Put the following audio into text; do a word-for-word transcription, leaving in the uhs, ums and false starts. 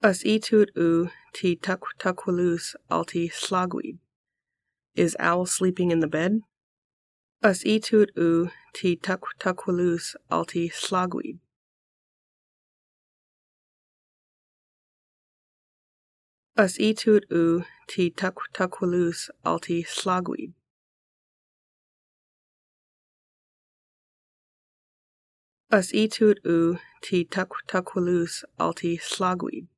Us etut u ti tuquilus alti slagweed. Is owl sleeping in the bed? Us etut u ti tuquilus alti slagweed. Us etut u ti tuquilus alti slagweed. Us etut u ti tuquilus alti slagweed.